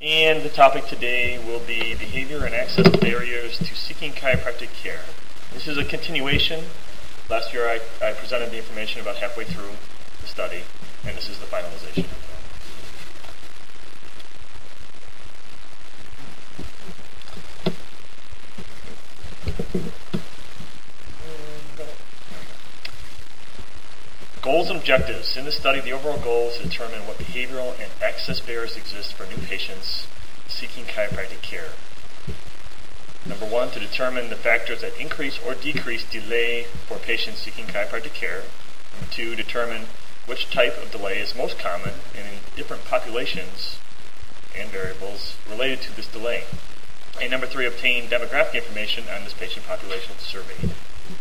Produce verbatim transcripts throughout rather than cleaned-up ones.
And the topic today will be behavior and access barriers to seeking chiropractic care. This is a continuation. Last year I, I presented the information about halfway through the study, and this is the finalization. Goals and objectives. In this study, the overall goal is to determine what behavioral and access barriers exist for new patients seeking chiropractic care. Number one, to determine the factors that increase or decrease delay for patients seeking chiropractic care. Number two, determine which type of delay is most common and in different populations and variables related to this delay. And number three, obtain demographic information on this patient population surveyed.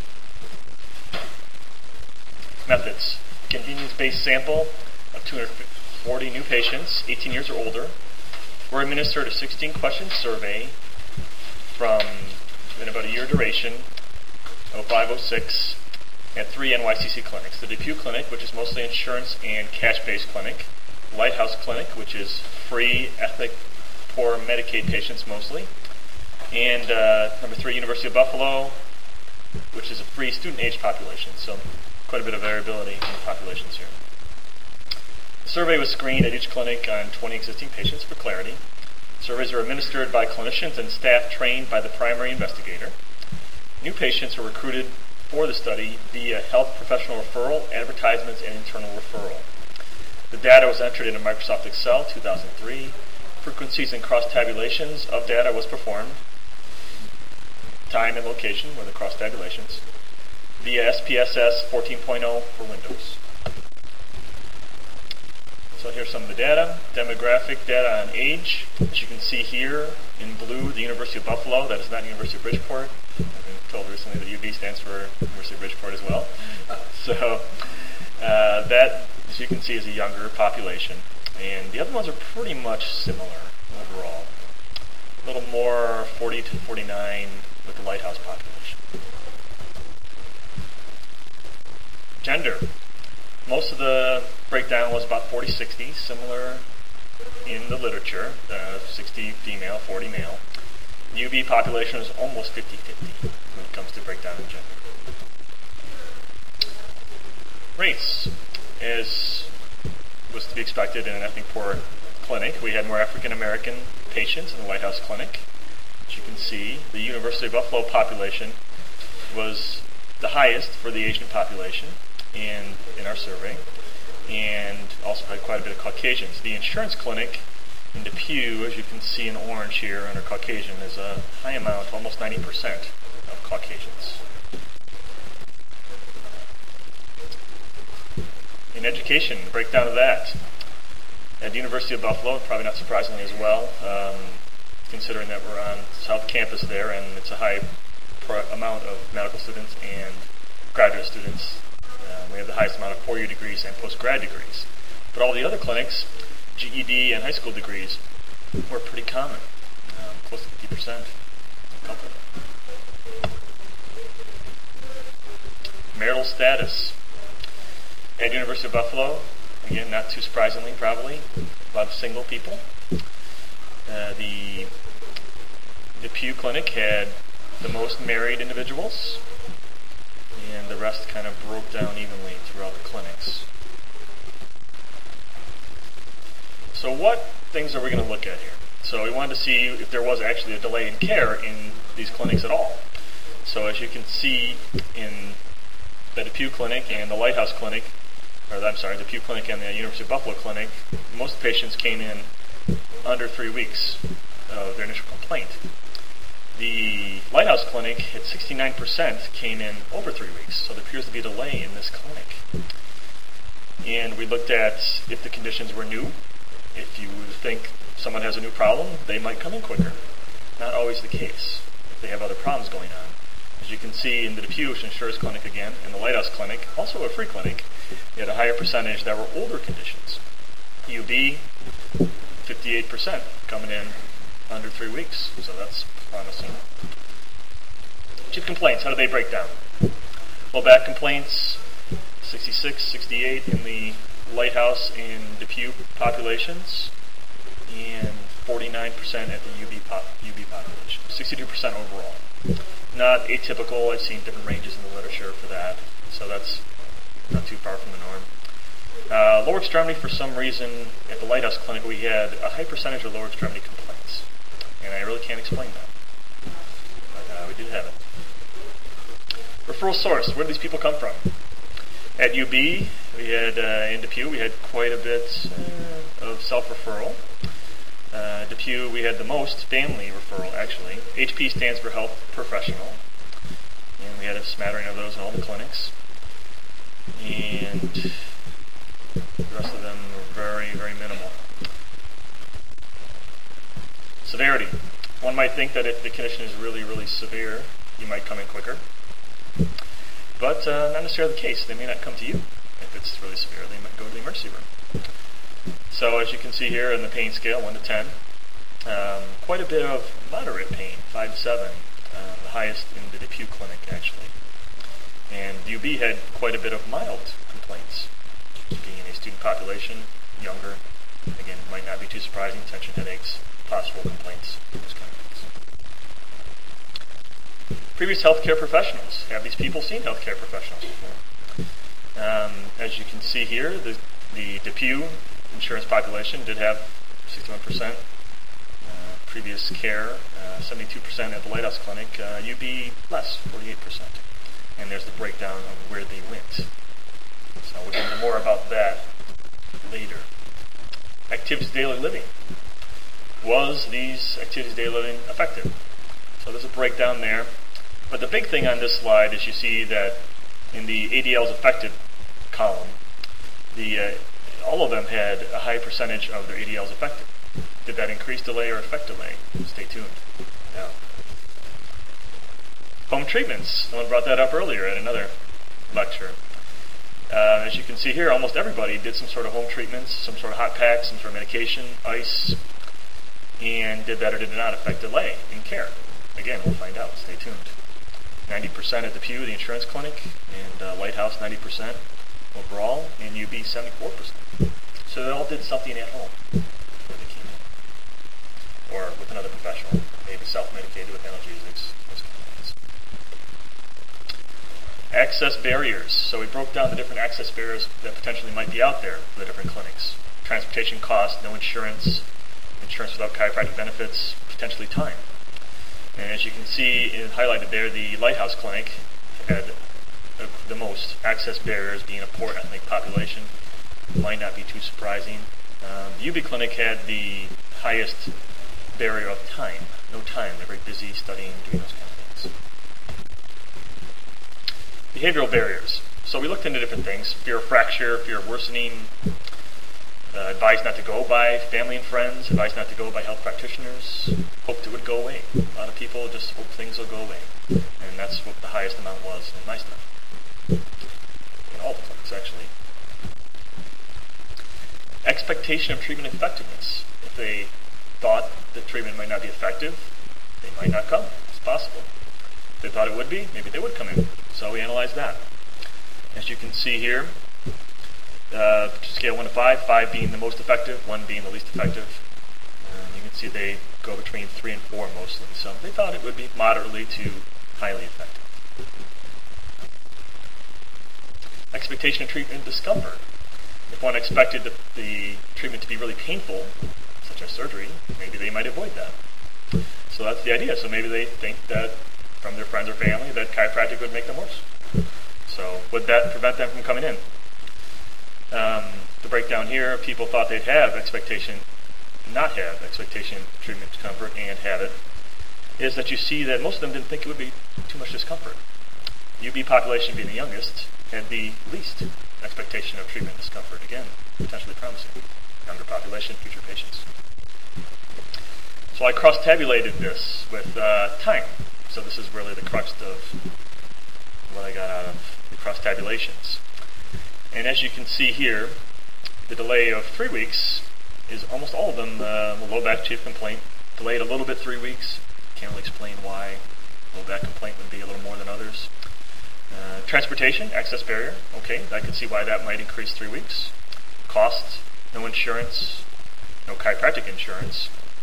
Methods. Convenience-based sample of two hundred forty new patients, eighteen years or older, were administered a sixteen question survey from in about a year duration, oh five oh six, at three N Y C C clinics. The DePuy Clinic, which is mostly insurance and cash-based clinic. Lighthouse Clinic, which is free, ethnic, poor Medicaid patients mostly. And uh, number three, University of Buffalo, which is a free student-age population. So quite a bit of variability in the populations here. The survey was screened at each clinic on twenty existing patients for clarity. Surveys are administered by clinicians and staff trained by the primary investigator. New patients are recruited for the study via health professional referral, advertisements, and internal referral. The data was entered into Microsoft Excel two thousand three. Frequencies and cross-tabulations of data was performed. Time and location were the cross-tabulations via S P S S fourteen point oh for Windows. So here's some of the data. Demographic data on age. As you can see here in blue, the University of Buffalo. That is not University of Bridgeport. I've been told recently that U B stands for University of Bridgeport as well. So uh, that, as you can see, is a younger population. And the other ones are pretty much similar overall. A little more forty to forty-nine with the Lighthouse population. Gender. Most of the breakdown was about forty sixty, similar in the literature, uh, sixty female, forty male. The U B population is almost fifty fifty when it comes to breakdown in gender. Race. As was to be expected in an ethnic poor clinic, we had more African American patients in the Lighthouse Clinic. As you can see, the University of Buffalo population was the highest for the Asian population in, in our survey, and also had quite a bit of Caucasians. The insurance clinic in DePuy, as you can see in orange here under Caucasian, is a high amount, almost ninety percent of Caucasians. In education, the breakdown of that. At the University of Buffalo, probably not surprisingly as well, um, considering that we're on South Campus there and it's a high pro- amount of medical students and graduate students. Uh, we have the highest amount of four-year degrees and post-grad degrees. But all the other clinics, G E D and high school degrees, were pretty common, um, close to fifty percent. A couple of them. Marital status. At University of Buffalo, again, not too surprisingly, probably, a lot of single people. Uh, the DePuy Clinic had the most married individuals, and the rest kind of broke down evenly throughout the clinics. So what things are we going to look at here? So we wanted to see if there was actually a delay in care in these clinics at all. So as you can see in the DePuy Clinic and the Lighthouse Clinic, or I'm sorry, the DePuy Clinic and the University of Buffalo Clinic, most patients came in under three weeks of their initial complaint. The Lighthouse Clinic at sixty-nine percent came in over three weeks, so there appears to be a delay in this clinic. And we looked at if the conditions were new. If you think someone has a new problem, they might come in quicker. Not always the case. If they have other problems going on. As you can see in the DePuy Insurance Clinic again, and the Lighthouse Clinic, also a free clinic, we had a higher percentage that were older conditions. U B, fifty-eight percent coming in under three weeks, so that's promising. Chief complaints, how do they break down? Low back complaints, sixty-six, sixty-eight in the Lighthouse and DePuy populations, and forty-nine percent at the U B, pop, U B population, sixty-two percent overall. Not atypical. I've seen different ranges in the literature for that, so that's not too far from the norm. Uh, lower extremity, for some reason, at the Lighthouse Clinic, we had a high percentage of lower extremity complaints, and I really can't explain that, but uh, we did have it. Referral source, where do these people come from? At U B, we had, uh, in Depew, we had quite a bit uh, of self-referral. Uh, Depew, we had the most family referral, actually. H P stands for health professional, and we had a smattering of those in all the clinics. And the rest of them were very, very minimal. Severity. One might think that if the condition is really, really severe, you might come in quicker. But uh, not necessarily the case. They may not come to you if it's really severe. They might go to the emergency room. So as you can see here in the pain scale, one to ten, um, quite a bit of moderate pain, five to seven, uh, the highest in the Depew Clinic, actually. And U B had quite a bit of mild complaints, being a student population, younger. Again, might not be too surprising, tension headaches, possible complaints, those kind of things. Previous healthcare professionals. Have these people seen healthcare professionals before? Um, as you can see here, the, the Depew insurance population did have sixty-one percent uh, previous care, uh, seventy-two percent at the Lighthouse Clinic, uh, U B less, forty-eight percent. And there's the breakdown of where they went. So we'll get into more about that later. Activities of daily living. Was these activities of daily living effective? So there's a breakdown there. But the big thing on this slide is you see that in the A D L's effective column, the uh, all of them had a high percentage of their A D Ls effective. Did that increase delay or affect delay? Stay tuned. No. Home treatments. Someone brought that up earlier at another lecture. Uh, as you can see here, almost everybody did some sort of home treatments, some sort of hot pack, some sort of medication, ice, and did that or did not affect delay in care. Again, we'll find out. Stay tuned. ninety percent at Depew, the insurance clinic, and uh, Lighthouse, ninety percent overall, and U B, seventy-four percent. So they all did something at home before they came in. Or with another professional, maybe self-medicated with analgesics, those kind of things. Access barriers. So we broke down the different access barriers that potentially might be out there for the different clinics. Transportation costs, no insurance, insurance without chiropractic benefits, potentially time. And as you can see it highlighted there, the Lighthouse Clinic had uh, the most access barriers, being a poor ethnic population. Might not be too surprising. Um, the U B Clinic had the highest barrier of time. No time. They're very busy studying, doing those kind of things. Behavioral barriers. So we looked into different things. Fear of fracture, fear of worsening, uh, advised not to go by family and friends, advised not to go by health practitioners, hoped it would go away. A lot of people just hope things will go away. And that's what the highest amount was in my stuff. In all the clinics, actually. Expectation of treatment effectiveness. If they thought that treatment might not be effective, they might not come. It's possible. If they thought it would be, maybe they would come in. So we analyzed that. As you can see here, uh, scale one to five, five being the most effective, one being the least effective. Um, you can see they go between three and four mostly. So they thought it would be moderately to highly effective. Expectation of treatment discomfort. If one expected the, the treatment to be really painful, such as surgery, maybe they might avoid that. So that's the idea. So maybe they think that from their friends or family that chiropractic would make them worse. So would that prevent them from coming in? Um, the breakdown here, people thought they'd have expectation, not have expectation treatment discomfort and have it, is that you see that most of them didn't think it would be too much discomfort. U B population being the youngest had the least expectation of treatment discomfort. Again, potentially promising. Younger population, future patients. So I cross-tabulated this with uh, time. So this is really the crux of what I got out of the cross-tabulations. And as you can see here, the delay of three weeks is almost all of them uh, low back chief complaint. Delayed a little bit three weeks. Can't really explain why low back complaint would be a little more than others. Uh, transportation, access barrier. Okay, I could see why that might increase three weeks. Cost, no insurance, no chiropractic insurance.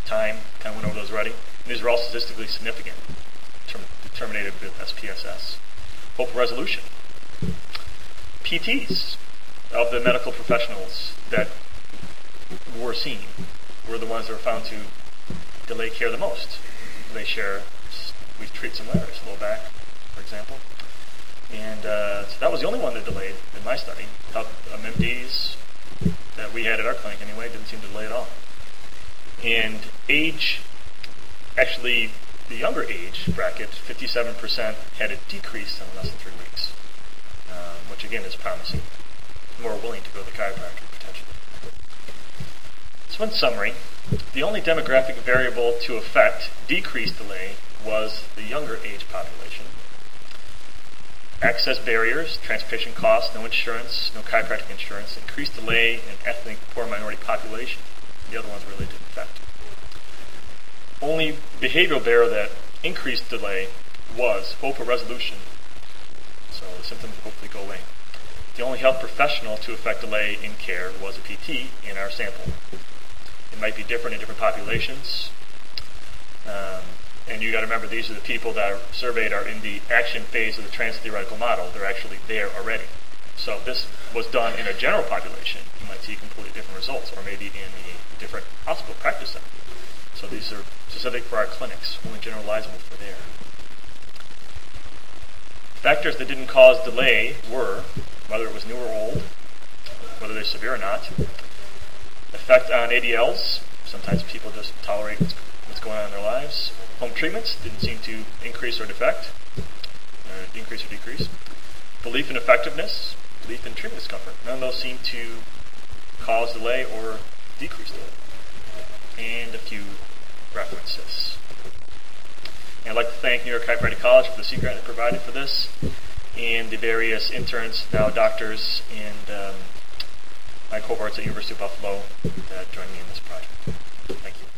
time, kind of went over those already. And these are all statistically significant, term- determined with S P S S. Hope of resolution. P Ts of the medical professionals that were seen were the ones that were found to delay care the most. They share, we treat similarities, low back, for example. And uh, so that was the only one that delayed in my study. How, um, M Ds that we had at our clinic anyway didn't seem to delay at all. And age, actually, the younger age bracket, fifty-seven percent had a decrease in less than three weeks, um, which again is promising. More willing to go to the chiropractor potentially. So in summary, the only demographic variable to affect decreased delay was the younger age population. Access barriers, transportation costs, no insurance, no chiropractic insurance, increased delay in ethnic poor minority population. The other ones really didn't affect. Only behavioral barrier that increased delay was hope of resolution. So the symptoms would hopefully go away. The only health professional to affect delay in care was a P T in our sample. It might be different in different populations. Um, and you got to remember, these are the people that are surveyed are in the action phase of the trans-theoretical model. They're actually there already. So if this was done in a general population, you might see completely different results, or maybe in a different hospital practice center. So these are specific for our clinics, only generalizable for there. Factors that didn't cause delay were whether it was new or old, whether they're severe or not, effect on A D Ls, sometimes people just tolerate what's going on in their lives, home treatments didn't seem to increase or defect, or increase or decrease, belief in effectiveness, belief in treatment discomfort, none of those seem to cause delay or decrease delay, and a few references. And I'd like to thank New York Chiropractic College for the seat grant they provided for this, and the various interns, now doctors, and um, my cohorts at University of Buffalo that joined me in this project. Thank you.